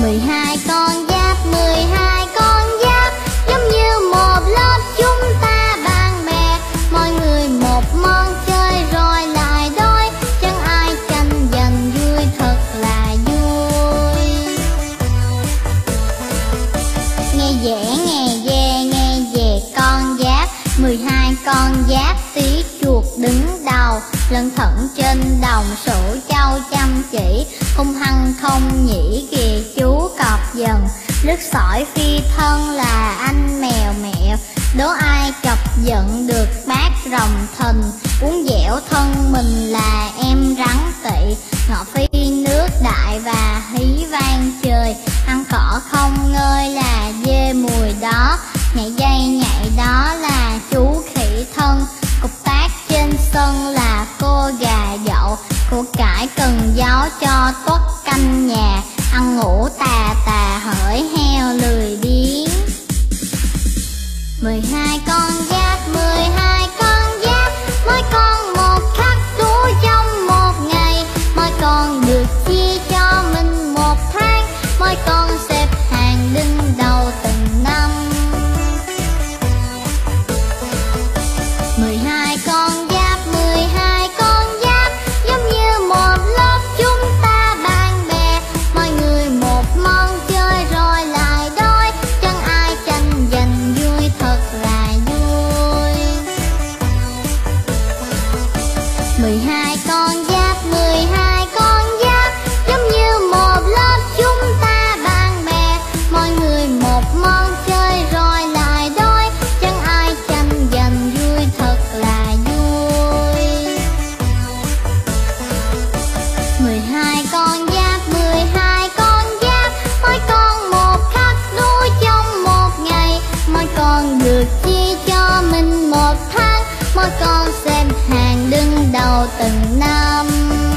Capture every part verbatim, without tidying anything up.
mười hai con giáp, mười hai con giáp giống như một lớp chúng ta bạn bè, mọi người một món chơi rồi lại đôi, chẳng ai tranh giành vui thật là vui. Nghe dễ nghe dê nghe về con giáp, mười hai con giáp tí chuột đứng đầu, lân thận trên đồng sổ châu chăm chỉ, hung hăng không nhỉ kìa chú cọp dần, lướt sỏi phi thân là anh mèo mẹo, đố ai chọc giận được bác rồng thình, uống dẻo thân mình là em rắn tị, ngọ phi nước đại và hí vang trời, ăn cỏ không ngơi là dê mùi đó, nhảy dây nhảy đó là chú khỉ thân, cục tác trên sân là cô gà dậu, của cải cần gió cho tuất canh nhà, ăn ngủ tà tà hỡi heo lười biếng. Mười hai con giáp, mười hai con giáp, mỗi con một khắc túi trong một ngày, mỗi con được chia cho mình một tháng, mỗi con xếp hàng đứng đầu từng năm. Mười hai con giáp, mười hai con giáp giống như một lớp chúng ta bạn bè, mọi người một món chơi rồi lại đôi, chẳng ai tranh giành vui thật là vui. Mười hai con giáp, mười hai con giáp giống như một lớp chúng ta bạn bè, mọi người một món chơi rồi lại đôi, chẳng ai tranh giành vui thật là vui. Mười hai con giáp, mười hai con giáp, mỗi con một khắc đuôi trong một ngày, mỗi con được chia cho mình một tháng, mỗi con xếp hàng đứng đầu từng năm.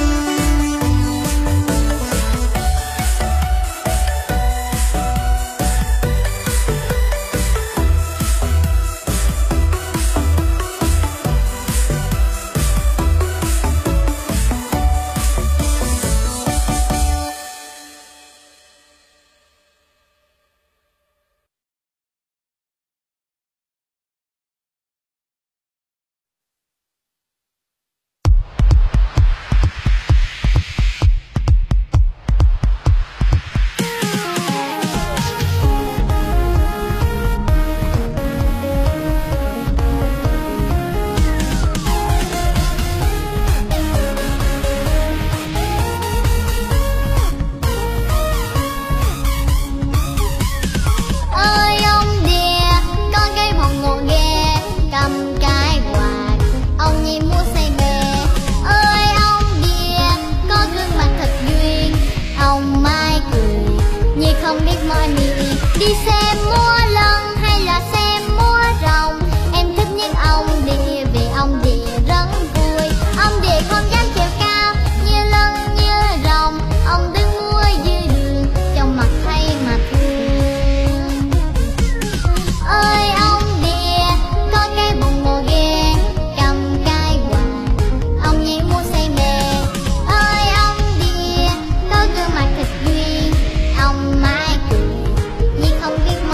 Ơi ông đìa, con cây phòng ngộ ghê, cầm cái quạt, ông nhi mua xe bè. Ơi ông đìa, có gương mặt thật duyên, ông mai cười như không biết mọi niềm. Đi xem múa lân hay là xem múa rồng, em thích nhất ông đìa vì ông đìa rất vui. Ông đìa không dám trèo cao như lân như rồng, ông đứng múa dưới đường trong mặt thay mà thương. Ơi ông đìa, có cái bụng ngồi ghê, cầm cái quạt, ông nhảy múa say mê. Ơi ông đìa, có gương mặt thật duyên, ông mai cười như không biết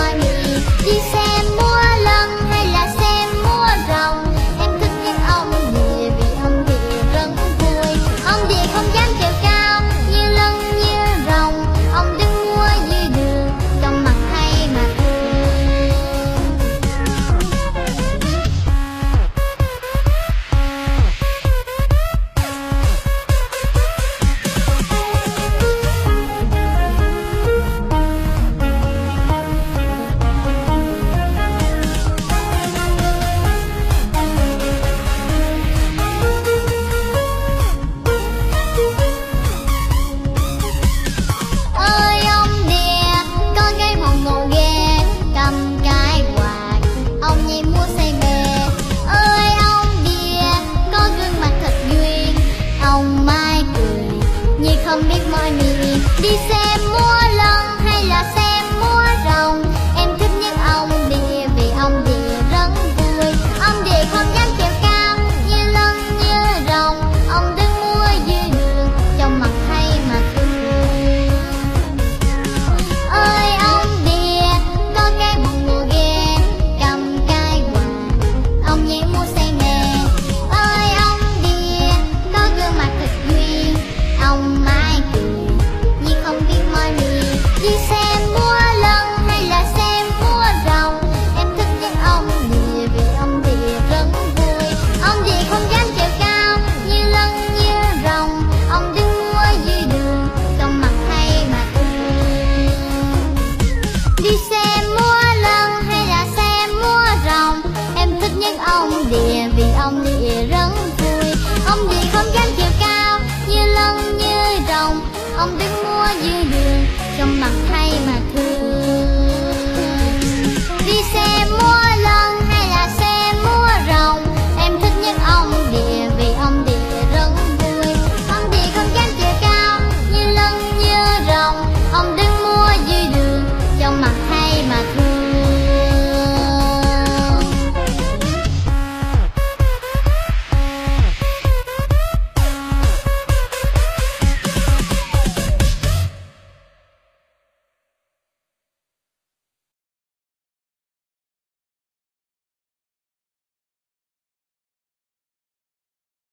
trong bằng